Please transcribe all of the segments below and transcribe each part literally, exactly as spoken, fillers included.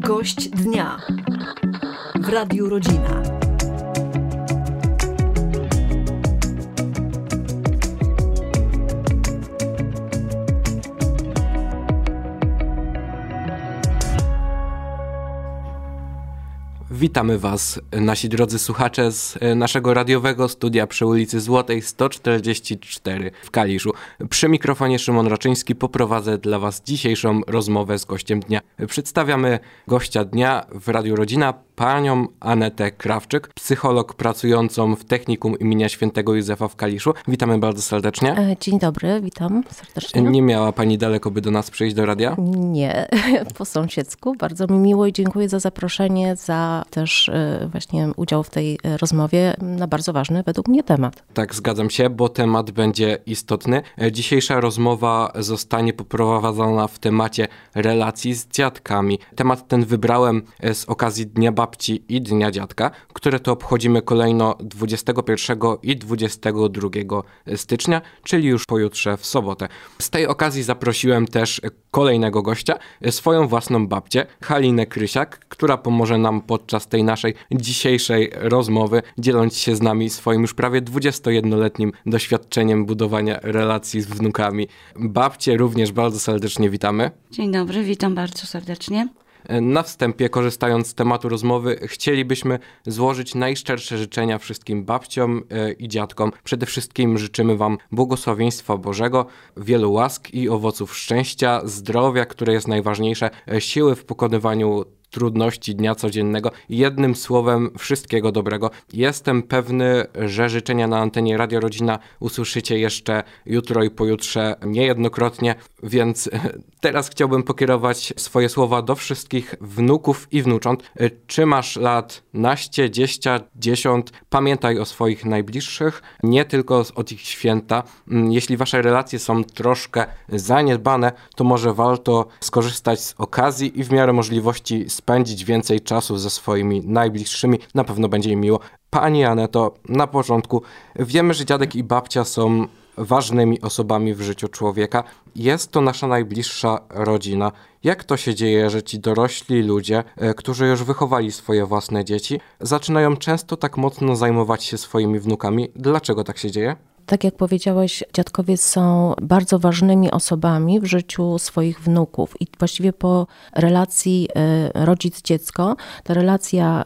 Gość dnia w Radiu Rodzina. Witamy Was, nasi drodzy słuchacze, z naszego radiowego studia przy ulicy Złotej sto czterdzieści cztery w Kaliszu. Przy mikrofonie Szymon Raczyński poprowadzę dla Was dzisiejszą rozmowę z gościem dnia. Przedstawiamy gościa dnia w Radiu Rodzina, panią Anetę Krawczyk, psycholog pracującą w Technikum imienia Świętego Józefa w Kaliszu. Witamy bardzo serdecznie. Dzień dobry, witam serdecznie. Nie miała Pani daleko, by do nas przyjść do radia? Nie, po sąsiedzku. Bardzo mi miło i dziękuję za zaproszenie, za też właśnie udział w tej rozmowie na bardzo ważny według mnie temat. Tak, zgadzam się, bo temat będzie istotny. Dzisiejsza rozmowa zostanie poprowadzona w temacie relacji z dziadkami. Temat ten wybrałem z okazji Dnia Babci i Dnia Dziadka, które to obchodzimy kolejno dwudziestego pierwszego i dwudziestego drugiego stycznia, czyli już pojutrze w sobotę. Z tej okazji zaprosiłem też kolejnego gościa, swoją własną babcię, Halinę Krysiak, która pomoże nam podczas tej naszej dzisiejszej rozmowy, dzieląc się z nami swoim już prawie dwudziestojednoletnim doświadczeniem budowania relacji z wnukami. Babcię również bardzo serdecznie witamy. Dzień dobry, witam bardzo serdecznie. Na wstępie, korzystając z tematu rozmowy, chcielibyśmy złożyć najszczersze życzenia wszystkim babciom i dziadkom. Przede wszystkim życzymy Wam błogosławieństwa Bożego, wielu łask i owoców szczęścia, zdrowia, które jest najważniejsze, siły w pokonywaniu trudności dnia codziennego. Jednym słowem, wszystkiego dobrego. Jestem pewny, że życzenia na antenie Radio Rodzina usłyszycie jeszcze jutro i pojutrze niejednokrotnie, więc teraz chciałbym pokierować swoje słowa do wszystkich wnuków i wnucząt. Czy masz lat naście, dzieścia, dziesiąt? Pamiętaj o swoich najbliższych, nie tylko od ich święta. Jeśli wasze relacje są troszkę zaniedbane, to może warto skorzystać z okazji i w miarę możliwości spędzić więcej czasu ze swoimi najbliższymi. Na pewno będzie im miło. Pani Aneto, na początku, wiemy, że dziadek i babcia są ważnymi osobami w życiu człowieka. Jest to nasza najbliższa rodzina. Jak to się dzieje, że ci dorośli ludzie, którzy już wychowali swoje własne dzieci, zaczynają często tak mocno zajmować się swoimi wnukami? Dlaczego tak się dzieje? Tak jak powiedziałeś, dziadkowie są bardzo ważnymi osobami w życiu swoich wnuków i właściwie po relacji rodzic-dziecko, ta relacja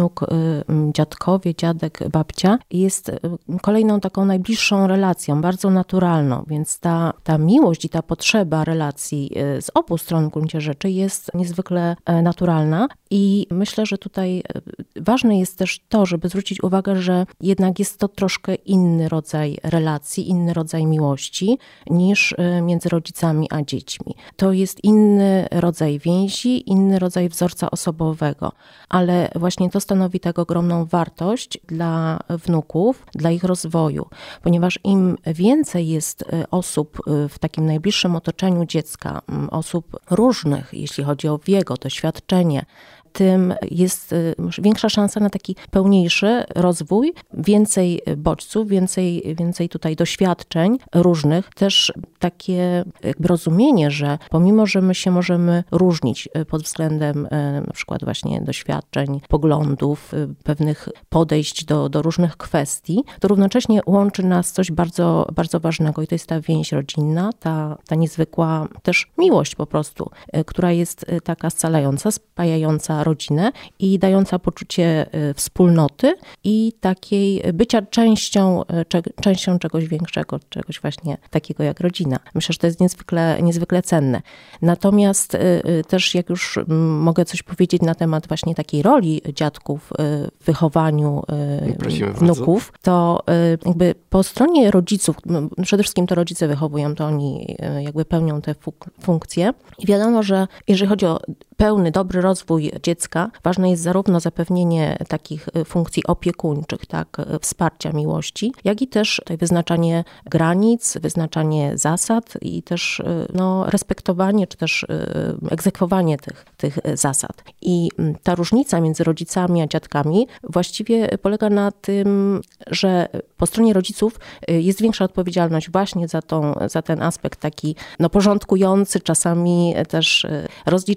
wnuk-dziadkowie, dziadek, babcia jest kolejną taką najbliższą relacją, bardzo naturalną, więc ta, ta miłość i ta potrzeba relacji z obu stron w gruncie rzeczy jest niezwykle naturalna i myślę, że tutaj ważne jest też to, żeby zwrócić uwagę, że jednak jest to troszkę inny rodzaj relacji, inny rodzaj miłości niż między rodzicami a dziećmi. To jest inny rodzaj więzi, inny rodzaj wzorca osobowego, ale właśnie to stanowi tak ogromną wartość dla wnuków, dla ich rozwoju, ponieważ im więcej jest osób w takim najbliższym otoczeniu dziecka, osób różnych, jeśli chodzi o wiek, o doświadczenie, tym jest większa szansa na taki pełniejszy rozwój, więcej bodźców, więcej, więcej tutaj doświadczeń różnych, też takie jakby rozumienie, że pomimo, że my się możemy różnić pod względem na przykład właśnie doświadczeń, poglądów, pewnych podejść do, do różnych kwestii, to równocześnie łączy nas coś bardzo, bardzo ważnego i to jest ta więź rodzinna, ta, ta niezwykła też miłość po prostu, która jest taka scalająca, spajająca rodzinę i dająca poczucie wspólnoty i takiej bycia częścią, częścią czegoś większego, czegoś właśnie takiego jak rodzina. Myślę, że to jest niezwykle, niezwykle cenne. Natomiast też jak już mogę coś powiedzieć na temat właśnie takiej roli dziadków w wychowaniu Prosimy wnuków, bardzo. To jakby po stronie rodziców, przede wszystkim to rodzice wychowują, to oni jakby pełnią te fuk- funkcje i wiadomo, że jeżeli chodzi o pełny, dobry rozwój dziecka, ważne jest zarówno zapewnienie takich funkcji opiekuńczych, tak, wsparcia miłości, jak i też tutaj wyznaczanie granic, wyznaczanie zasad i też no, respektowanie, czy też egzekwowanie tych, tych zasad. I ta różnica między rodzicami a dziadkami właściwie polega na tym, że po stronie rodziców jest większa odpowiedzialność właśnie za, tą, za ten aspekt taki no, porządkujący, czasami też rozliczający,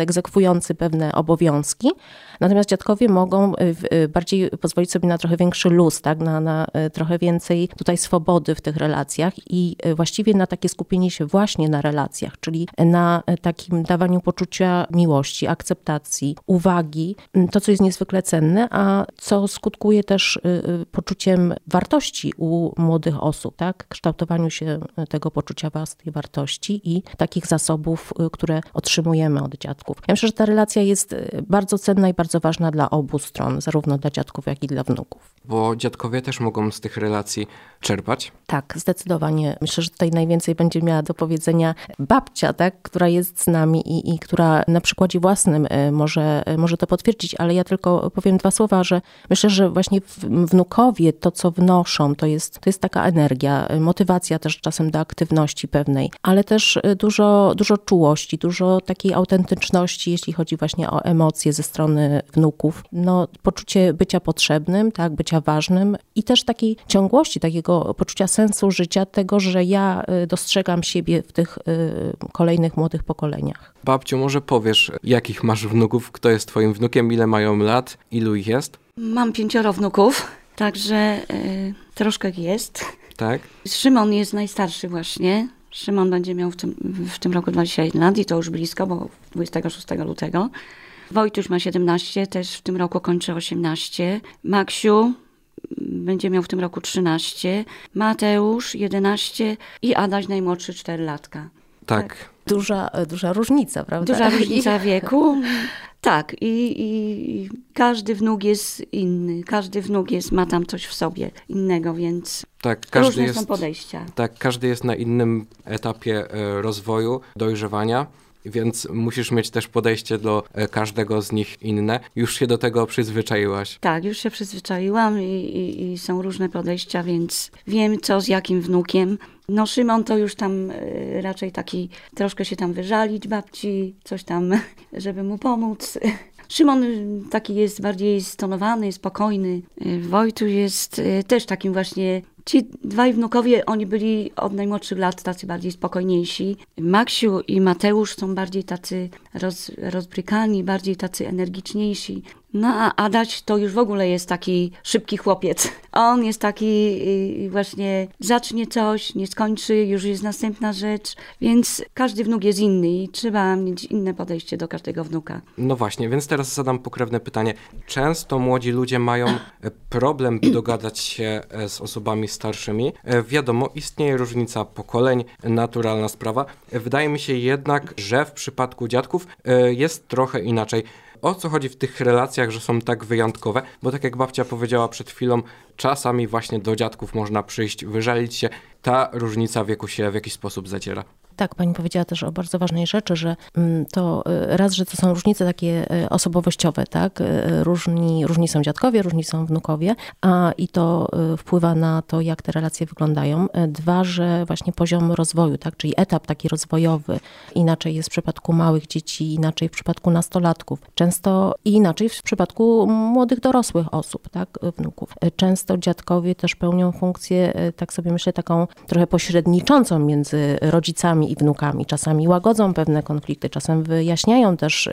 egzekwujący pewne obowiązki. Natomiast dziadkowie mogą bardziej pozwolić sobie na trochę większy luz, tak? na, na trochę więcej tutaj swobody w tych relacjach i właściwie na takie skupienie się właśnie na relacjach, czyli na takim dawaniu poczucia miłości, akceptacji, uwagi, to co jest niezwykle cenne, a co skutkuje też poczuciem wartości u młodych osób, tak? Kształtowaniu się tego poczucia własnej wartości i takich zasobów, które otrzymujemy od dziadków. Ja myślę, że ta relacja jest bardzo cenna i bardzo ważna dla obu stron, zarówno dla dziadków, jak i dla wnuków. Bo dziadkowie też mogą z tych relacji czerpać? Tak, zdecydowanie. Myślę, że tutaj najwięcej będzie miała do powiedzenia babcia, tak, która jest z nami i, i która na przykładzie własnym może, może to potwierdzić, ale ja tylko powiem dwa słowa, że myślę, że właśnie wnukowie, to co wnoszą, to jest, to jest taka energia, motywacja też czasem do aktywności pewnej, ale też dużo, dużo czułości, dużo takiej autentyczności, jeśli chodzi właśnie o emocje ze strony wnuków. No, poczucie bycia potrzebnym, tak, bycia ważnym i też takiej ciągłości, takiego poczucia sensu życia, tego, że ja dostrzegam siebie w tych kolejnych młodych pokoleniach. Babciu, może powiesz, jakich masz wnuków, kto jest twoim wnukiem, ile mają lat, ilu ich jest? Mam pięcioro wnuków, także y, troszkę jest. Tak? Szymon jest najstarszy właśnie. Szymon będzie miał w tym, w tym roku dwadzieścia jeden lat i to już blisko, bo dwudziestego szóstego lutego. Wojtuś ma siedemnaście, też w tym roku kończy osiemnaście. Maksiu będzie miał w tym roku trzynaście. Mateusz jedenaście i Adaś najmłodszy cztery latka. Tak. tak. Duża, duża różnica, prawda? Duża różnica wieku. Tak, i, i każdy wnuk jest inny. Każdy wnuk jest, ma tam coś w sobie innego, więc tak, każdy różne jest, są podejścia. Tak, każdy jest na innym etapie rozwoju, dojrzewania. Więc musisz mieć też podejście do każdego z nich inne. Już się do tego przyzwyczaiłaś. Tak, już się przyzwyczaiłam i, i, i są różne podejścia, więc wiem co z jakim wnukiem. No Szymon to już tam y, raczej taki, troszkę się tam wyżalić babci, coś tam, żeby mu pomóc. Szymon taki jest bardziej stonowany, spokojny. Wojtu jest y, też takim właśnie. Ci dwaj wnukowie, oni byli od najmłodszych lat tacy bardziej spokojniejsi. Maksiu i Mateusz są bardziej tacy roz, rozbrykani, bardziej tacy energiczniejsi. No a Adaś to już w ogóle jest taki szybki chłopiec. On jest taki właśnie zacznie coś, nie skończy, już jest następna rzecz. Więc każdy wnuk jest inny i trzeba mieć inne podejście do każdego wnuka. No właśnie, więc teraz zadam pokrewne pytanie. Często młodzi ludzie mają problem, by dogadać się z osobami starszymi. Wiadomo, istnieje różnica pokoleń, naturalna sprawa. Wydaje mi się jednak, że w przypadku dziadków jest trochę inaczej. O co chodzi w tych relacjach, że są tak wyjątkowe? Bo tak jak babcia powiedziała przed chwilą, czasami właśnie do dziadków można przyjść, wyżalić się. Ta różnica wieku się w jakiś sposób zaciera. Tak, pani powiedziała też o bardzo ważnej rzeczy, że to raz, że to są różnice takie osobowościowe, tak? Różni, różni są dziadkowie, różni są wnukowie, a i to wpływa na to, jak te relacje wyglądają. Dwa, że właśnie poziom rozwoju, tak? Czyli etap taki rozwojowy inaczej jest w przypadku małych dzieci, inaczej w przypadku nastolatków, często i inaczej w przypadku młodych dorosłych osób, tak? Wnuków. Często dziadkowie też pełnią funkcję, tak sobie myślę, taką trochę pośredniczącą między rodzicami i wnukami. Czasami łagodzą pewne konflikty, czasem wyjaśniają też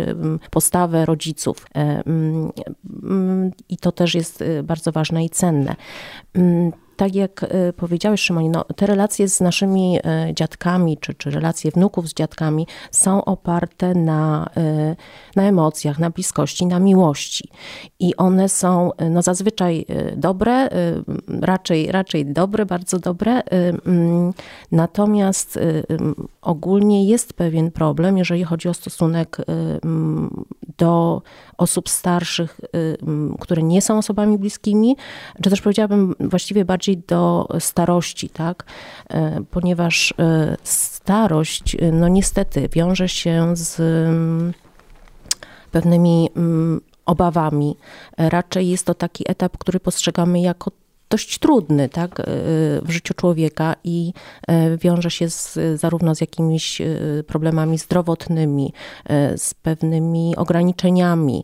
postawę rodziców. I to też jest bardzo ważne i cenne. Tak jak powiedziałeś, Szymonie, no, te relacje z naszymi dziadkami, czy, czy relacje wnuków z dziadkami są oparte na, na emocjach, na bliskości, na miłości. I one są no, zazwyczaj dobre, raczej, raczej dobre, bardzo dobre. Natomiast ogólnie jest pewien problem, jeżeli chodzi o stosunek do osób starszych, które nie są osobami bliskimi, czy też powiedziałabym właściwie bardziej do starości, tak? Ponieważ starość, no niestety, wiąże się z pewnymi obawami. Raczej jest to taki etap, który postrzegamy jako dość trudny, tak, w życiu człowieka i wiąże się z, zarówno z jakimiś problemami zdrowotnymi, z pewnymi ograniczeniami.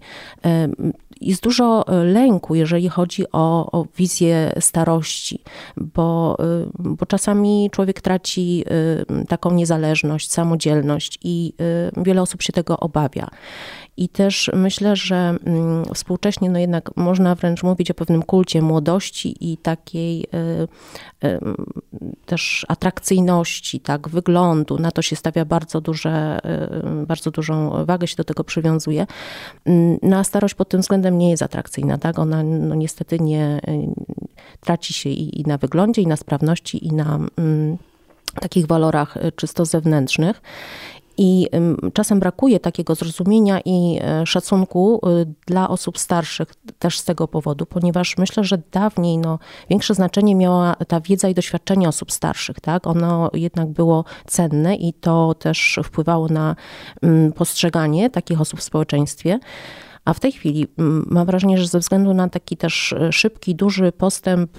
Jest dużo lęku, jeżeli chodzi o, o wizję starości, bo, bo czasami człowiek traci taką niezależność, samodzielność i wiele osób się tego obawia. I też myślę, że współcześnie no jednak można wręcz mówić o pewnym kulcie młodości i takiej y, y, też atrakcyjności, tak, wyglądu. Na to się stawia bardzo duże, y, bardzo dużą wagę się do tego przywiązuje. No a starość pod tym względem nie jest atrakcyjna, tak? Ona no niestety nie y, traci się i, i na wyglądzie, i na sprawności, i na y, takich walorach czysto zewnętrznych. I czasem brakuje takiego zrozumienia i szacunku dla osób starszych też z tego powodu, ponieważ myślę, że dawniej no, większe znaczenie miała ta wiedza i doświadczenie osób starszych, tak? Ono jednak było cenne i to też wpływało na postrzeganie takich osób w społeczeństwie. A w tej chwili mam wrażenie, że ze względu na taki też szybki, duży postęp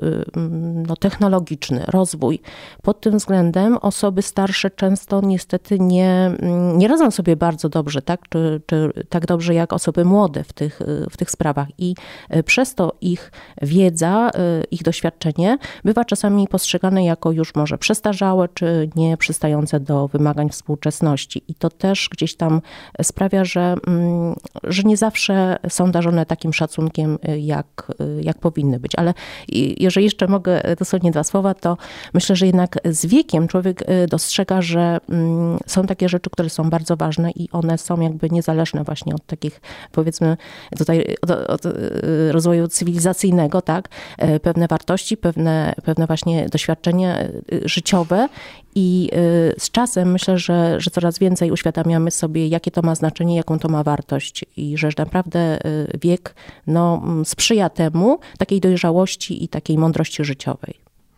no, technologiczny, rozwój, pod tym względem osoby starsze często niestety nie, nie radzą sobie bardzo dobrze, tak? Czy, czy tak dobrze jak osoby młode w tych, w tych sprawach. I przez to ich wiedza, ich doświadczenie bywa czasami postrzegane jako już może przestarzałe, czy nie przystające do wymagań współczesności. I to też gdzieś tam sprawia, że, że nie nie zawsze są darzone takim szacunkiem, jak, jak powinny być. Ale jeżeli jeszcze mogę dosłownie dwa słowa, to myślę, że jednak z wiekiem człowiek dostrzega, że są takie rzeczy, które są bardzo ważne i one są jakby niezależne właśnie od takich, powiedzmy, tutaj od, od rozwoju cywilizacyjnego, tak? Pewne wartości, pewne, pewne właśnie doświadczenia życiowe. I z czasem myślę, że, że coraz więcej uświadamiamy sobie, jakie to ma znaczenie, jaką to ma wartość i że naprawdę wiek no, sprzyja temu, takiej dojrzałości i takiej mądrości życiowej.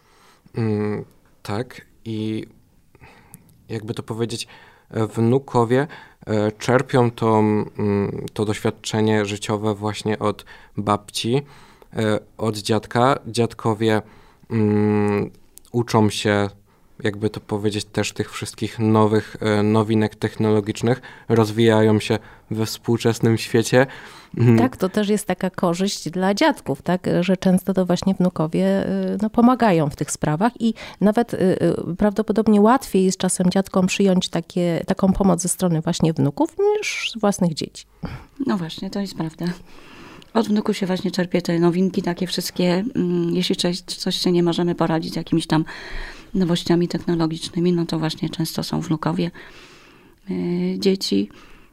Mm, tak i jakby to powiedzieć, wnukowie czerpią to, to doświadczenie życiowe właśnie od babci, od dziadka. Dziadkowie um, uczą się, jakby to powiedzieć, też tych wszystkich nowych nowinek technologicznych, rozwijają się we współczesnym świecie. Tak, to też jest taka korzyść dla dziadków, tak, że często to właśnie wnukowie no, pomagają w tych sprawach i nawet y, prawdopodobnie łatwiej jest czasem dziadkom przyjąć takie, taką pomoc ze strony właśnie wnuków niż własnych dzieci. No właśnie, to jest prawda. Od wnuku się właśnie czerpie te nowinki takie wszystkie, jeśli coś, coś się nie możemy poradzić jakimiś tam nowościami technologicznymi, no to właśnie często są wnukowie, y, dzieci.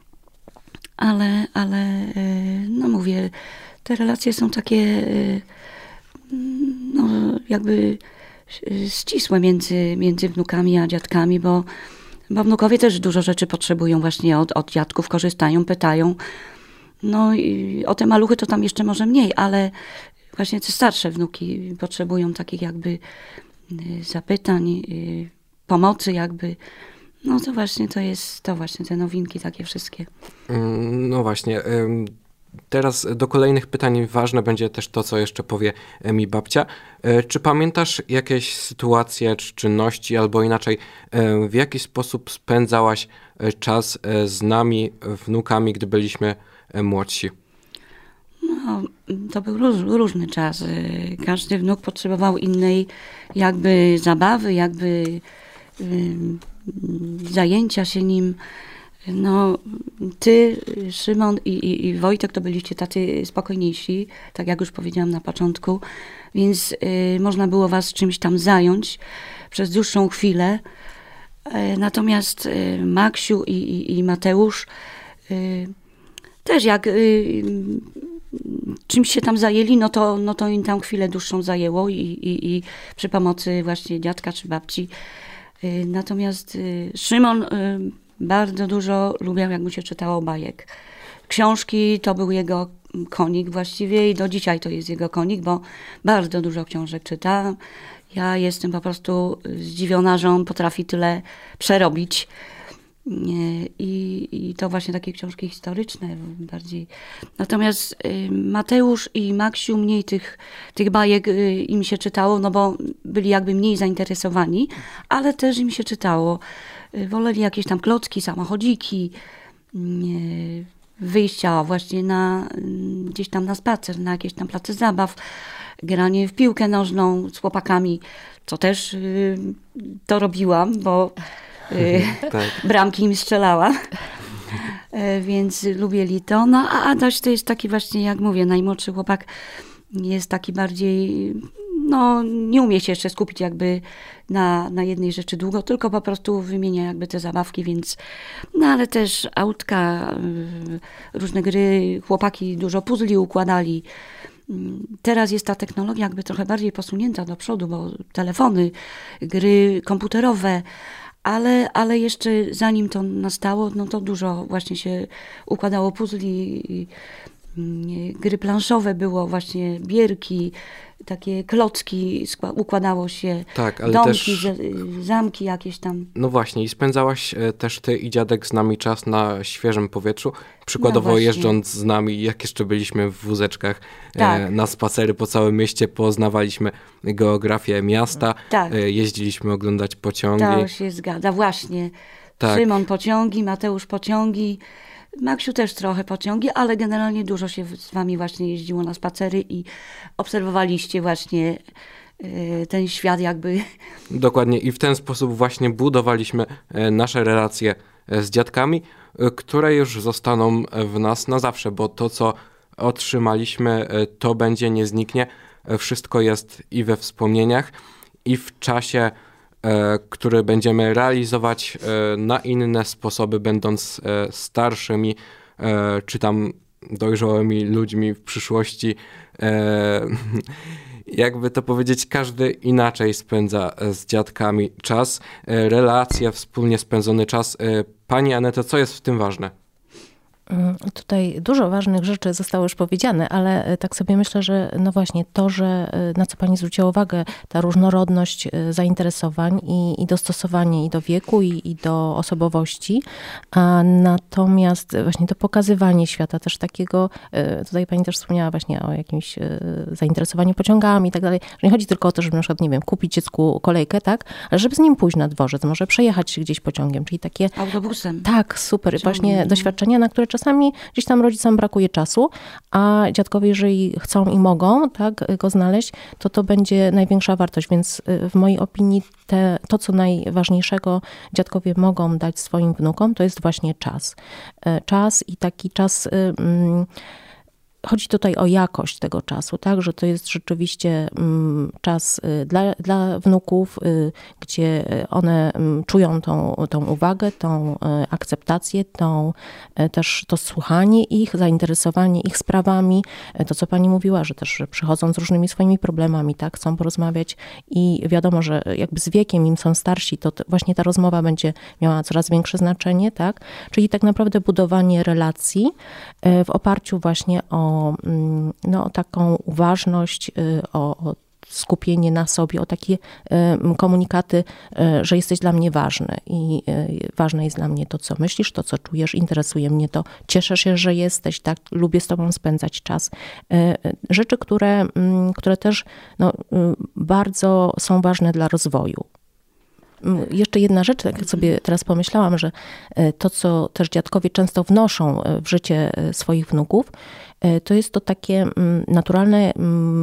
Ale, ale no mówię, te relacje są takie no jakby ścisłe między, między wnukami a dziadkami, bo, bo wnukowie też dużo rzeczy potrzebują właśnie od, od dziadków, korzystają, pytają. No i o te maluchy to tam jeszcze może mniej, ale właśnie te starsze wnuki potrzebują takich jakby zapytań, pomocy jakby. No to właśnie to jest, to właśnie te nowinki takie wszystkie. No właśnie. Teraz do kolejnych pytań ważne będzie też to, co jeszcze powie mi babcia. Czy pamiętasz jakieś sytuacje czy czynności, albo inaczej, w jaki sposób spędzałaś czas z nami, wnukami, gdy byliśmy młodsi? No, to był róż, różny czas. Każdy wnuk potrzebował innej jakby zabawy, jakby zajęcia się nim. No, ty, Szymon i, i, i Wojtek to byliście tacy spokojniejsi, tak jak już powiedziałam na początku, więc y, można było was czymś tam zająć przez dłuższą chwilę. Y, natomiast y, Maksiu i, i, i Mateusz y, też jak y, czymś się tam zajęli, no to, no to im tam chwilę dłuższą zajęło i, i, i przy pomocy właśnie dziadka czy babci. Natomiast Szymon bardzo dużo lubił, jak mu się czytało bajek. Książki to był jego konik właściwie i do dzisiaj to jest jego konik, bo bardzo dużo książek czyta. Ja jestem po prostu zdziwiona, że on potrafi tyle przerobić. I, i to właśnie takie książki historyczne bardziej. Natomiast y, Mateusz i Maksiu mniej tych, tych bajek y, im się czytało, no bo byli jakby mniej zainteresowani, ale też im się czytało. Y, woleli jakieś tam klocki, samochodziki, y, wyjścia właśnie na, y, gdzieś tam na spacer, na jakieś tam place zabaw, granie w piłkę nożną z chłopakami, co też y, to robiłam, bo y, Tak. bramki im strzelała. E, Więc lubieli to. No a Adaś to jest taki właśnie, jak mówię, najmłodszy chłopak, jest taki bardziej, no nie umie się jeszcze skupić jakby na, na jednej rzeczy długo, tylko po prostu wymienia jakby te zabawki, więc no ale też autka, y, różne gry, chłopaki dużo puzli układali. Teraz jest ta technologia jakby trochę bardziej posunięta do przodu, bo telefony, gry komputerowe, ale, ale jeszcze zanim to nastało, no to dużo właśnie się układało puzli, i, i, gry planszowe było, właśnie bierki, takie klocki skła- układało się, Tak, ale domki, też- z- zamki jakieś tam. No właśnie, i spędzałaś e, też ty i dziadek z nami czas na świeżym powietrzu. Przykładowo No właśnie. jeżdżąc z nami, jak jeszcze byliśmy w wózeczkach e, Tak. na spacery po całym mieście, poznawaliśmy geografię miasta, Tak. e, jeździliśmy oglądać pociągi. To się zgadza, właśnie. Tak. Szymon pociągi, Mateusz pociągi, Maksiu też trochę pociągi, ale generalnie dużo się z wami właśnie jeździło na spacery i obserwowaliście właśnie y, ten świat jakby. Dokładnie, i w ten sposób właśnie budowaliśmy e, nasze relacje e, z dziadkami, e, które już zostaną e, w nas na zawsze, bo to, co otrzymaliśmy, e, to będzie, nie zniknie. E, Wszystko jest i we wspomnieniach, i w czasie, e, który będziemy realizować e, na inne sposoby, będąc e, starszymi, e, czy tam dojrzałymi ludźmi w przyszłości. E, jakby to powiedzieć, każdy inaczej spędza e, z dziadkami czas, e, relacje, wspólnie spędzony czas. E, Pani Aneto, co jest w tym ważne? Mm, Tutaj dużo ważnych rzeczy zostało już powiedziane, ale e, tak sobie myślę, że no właśnie to, że e, na co pani zwróciła uwagę, ta różnorodność e, zainteresowań i, i dostosowanie i do wieku, i, i do osobowości, a natomiast właśnie to pokazywanie świata też takiego, e, tutaj pani też wspomniała właśnie o jakimś e, zainteresowaniu pociągami i tak dalej, że nie chodzi tylko o to, żeby na przykład, nie wiem, kupić dziecku kolejkę, tak, ale żeby z nim pójść na dworzec, może przejechać się gdzieś pociągiem, czyli takie Autobusem. tak, super. Ciągnie, Właśnie no. doświadczenia, na które czasami gdzieś tam rodzicom brakuje czasu, a dziadkowie, jeżeli chcą i mogą tak, go znaleźć, to to będzie największa wartość. Więc y, w mojej opinii te, to, co najważniejszego dziadkowie mogą dać swoim wnukom, to jest właśnie czas. Y, Czas i taki czas... y, mm, Chodzi tutaj o jakość tego czasu, tak, że to jest rzeczywiście mm, czas y, dla, dla wnuków, y, gdzie one mm, czują tą, tą uwagę, tą y, akceptację, tą, y, też to słuchanie ich, zainteresowanie ich sprawami. Y, To, co pani mówiła, że też że przychodzą z różnymi swoimi problemami, tak, chcą porozmawiać i wiadomo, że jakby z wiekiem im są starsi, to t- właśnie ta rozmowa będzie miała coraz większe znaczenie, tak, czyli tak naprawdę budowanie relacji y, w oparciu właśnie o no, taką uważność, o, o skupienie na sobie, o takie komunikaty, że jesteś dla mnie ważny i ważne jest dla mnie to, co myślisz, to, co czujesz, interesuje mnie to, cieszę się, że jesteś, tak, lubię z tobą spędzać czas. Rzeczy, które, które też no, bardzo są ważne dla rozwoju. Jeszcze jedna rzecz, tak sobie teraz pomyślałam, że to, co też dziadkowie często wnoszą w życie swoich wnuków, to jest to takie naturalne,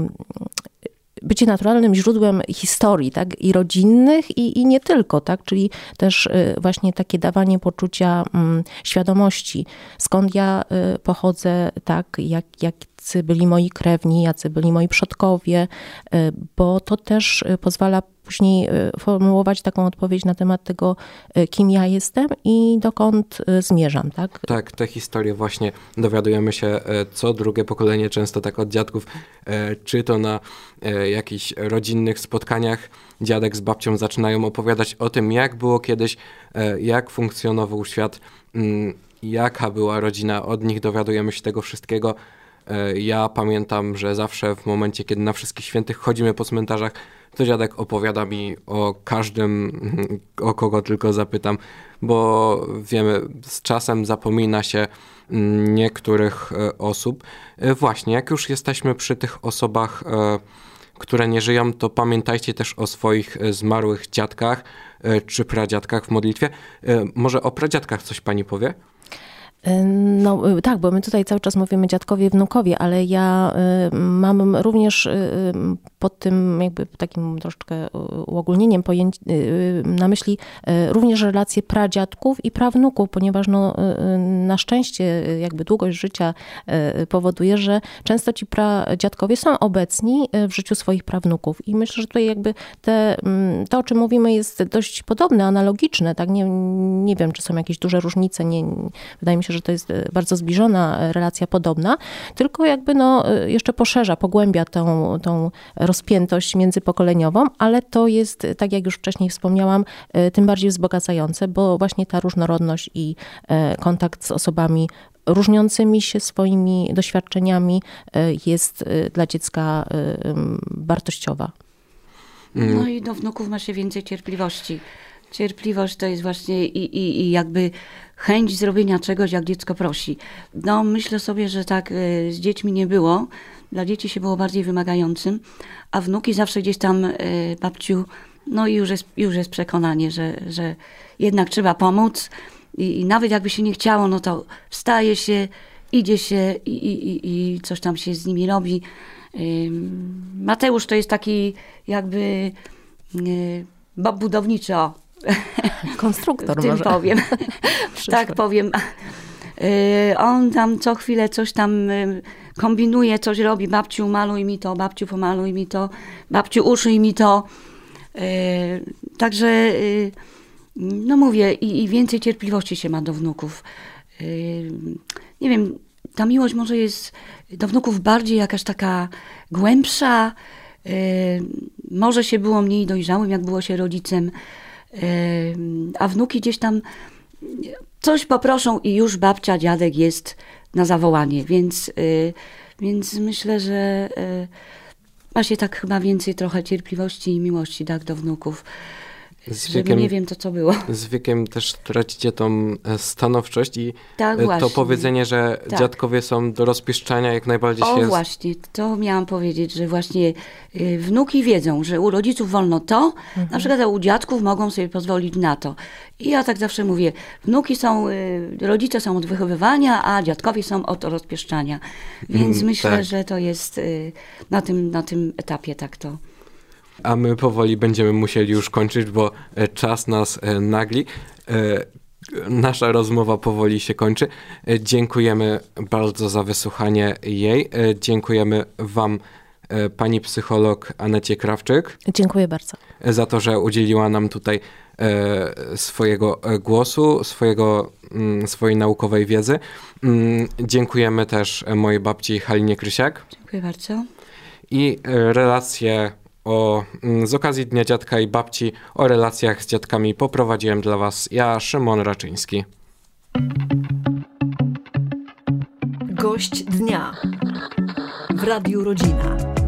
bycie naturalnym źródłem historii, tak, i rodzinnych, i, i nie tylko, tak, czyli też właśnie takie dawanie poczucia świadomości, skąd ja pochodzę, tak, jak, jak jacy byli moi krewni, jacy byli moi przodkowie, bo to też pozwala później formułować taką odpowiedź na temat tego, kim ja jestem i dokąd zmierzam, tak? Tak, te historie właśnie dowiadujemy się co drugie pokolenie, często tak od dziadków, czy to na jakichś rodzinnych spotkaniach dziadek z babcią zaczynają opowiadać o tym, jak było kiedyś, jak funkcjonował świat, jaka była rodzina, od nich dowiadujemy się tego wszystkiego. Ja pamiętam, że zawsze w momencie, kiedy na Wszystkich Świętych chodzimy po cmentarzach, to dziadek opowiada mi o każdym, o kogo tylko zapytam, bo wiemy, z czasem zapomina się niektórych osób. Właśnie, jak już jesteśmy przy tych osobach, które nie żyją, to pamiętajcie też o swoich zmarłych dziadkach czy pradziadkach w modlitwie. Może o pradziadkach coś pani powie? No tak, bo my tutaj cały czas mówimy dziadkowie, wnukowie, ale ja y, mam również y, pod tym jakby takim troszeczkę uogólnieniem pojęć, y, na myśli y, również relacje pradziadków i prawnuków, ponieważ no, y, na szczęście jakby długość życia y, powoduje, że często ci pradziadkowie są obecni w życiu swoich prawnuków i myślę, że tutaj jakby te, to, o czym mówimy, jest dość podobne, analogiczne, tak? Nie, nie wiem, czy są jakieś duże różnice, nie, wydaje mi się, że to jest bardzo zbliżona relacja, podobna, tylko jakby no jeszcze poszerza, pogłębia tą, tą rozpiętość międzypokoleniową, ale to jest, tak jak już wcześniej wspomniałam, tym bardziej wzbogacające, bo właśnie ta różnorodność i kontakt z osobami różniącymi się swoimi doświadczeniami jest dla dziecka wartościowa. No i do wnuków ma się więcej cierpliwości. Cierpliwość to jest właśnie i, i, i jakby chęć zrobienia czegoś, jak dziecko prosi. No myślę sobie, że tak z dziećmi nie było. Dla dzieci się było bardziej wymagającym, a wnuki zawsze gdzieś tam, babciu, no i już jest, już jest przekonanie, że, że jednak trzeba pomóc i, i nawet jakby się nie chciało, no to wstaje się, idzie się i, i, i, i coś tam się z nimi robi. Mateusz to jest taki jakby Bob budowniczy, o. Konstruktor tym może. powiem. Tak powiem. On tam co chwilę coś tam kombinuje, coś robi. Babciu, maluj mi to, babciu, pomaluj mi to, babciu, uszyj mi to. Także, no mówię, i, i więcej cierpliwości się ma do wnuków. Nie wiem, ta miłość może jest do wnuków bardziej jakaś taka głębsza. Może się było mniej dojrzałym, jak było się rodzicem. A wnuki gdzieś tam coś poproszą i już babcia, dziadek jest na zawołanie, więc, więc myślę, że ma się tak chyba więcej trochę cierpliwości i miłości, tak, do wnuków. Z żeby wiekiem, nie wiem, to co było. Z wiekiem też tracicie tą stanowczość i tak, to właśnie. powiedzenie, że tak. dziadkowie są do rozpieszczania, jak najbardziej o, się... O właśnie, to miałam powiedzieć, że właśnie y, wnuki wiedzą, że u rodziców wolno to, mhm. na przykład a u dziadków mogą sobie pozwolić na to. I ja tak zawsze mówię, wnuki są, y, rodzice są od wychowywania, a dziadkowie są od rozpieszczania. Więc mm, myślę, tak. że to jest y, na, tym, na tym etapie tak to. A my powoli będziemy musieli już kończyć, bo czas nas nagli. Nasza rozmowa powoli się kończy. Dziękujemy bardzo za wysłuchanie jej. Dziękujemy wam, pani psycholog Anecie Krawczyk. Dziękuję bardzo. Za to, że udzieliła nam tutaj swojego głosu, swojego, swojej naukowej wiedzy. Dziękujemy też mojej babci Halinie Krysiak. Dziękuję bardzo. I relacje O, z okazji Dnia Dziadka i Babci o relacjach z dziadkami poprowadziłem dla was ja, Szymon Raczyński. Gość dnia w Radiu Rodzina.